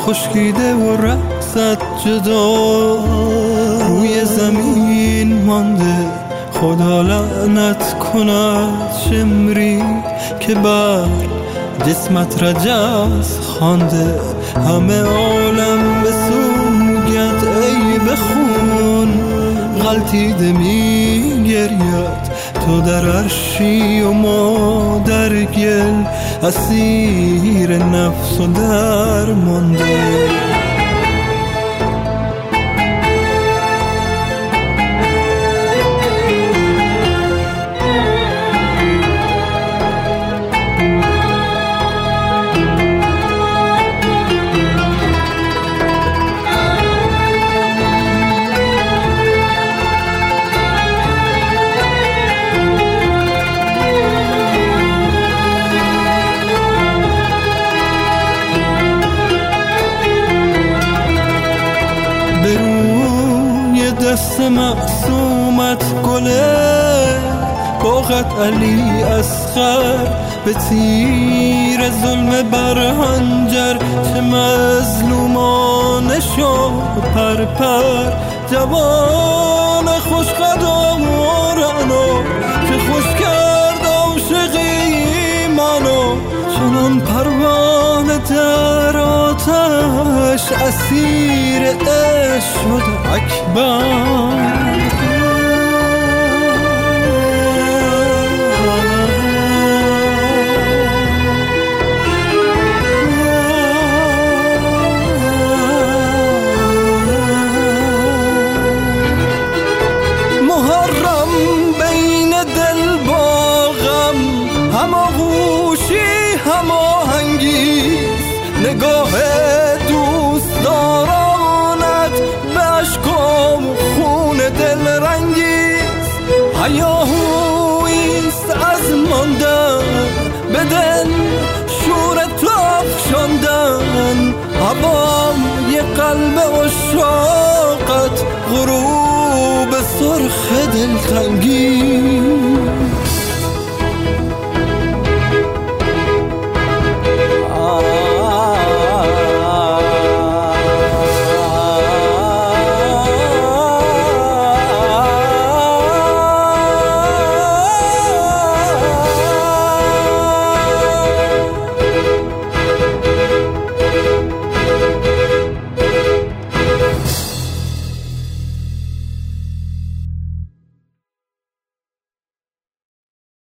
خشکیده و رقصت جدا روی زمین مانده. خدا لعنت کند شمری که بر جسمت رجز خوانده. همه عالم به سوگت ای بخون غلطیده می گرید. تو در عرشی و ما در گل اسیر نفس و درمانده. دست معصومت گله باغت علی اصغر به تیر ظلم برهنجر. چه مظلومانه شد پرپر جوان خوشقد آمارنو که خوش کرد عاشقی منو. چنان پروانه در آتش اسیر عشق شد اکبر. محرم بین دل با غم هماغوشی هماهنگیست. نگاه دوست دارانت به عشق و خون دل رنگیست. هیاهویست از ماندن به دل شور تو افشاندن. هوای قلب عشاقت غروب سرخ دلتنگی.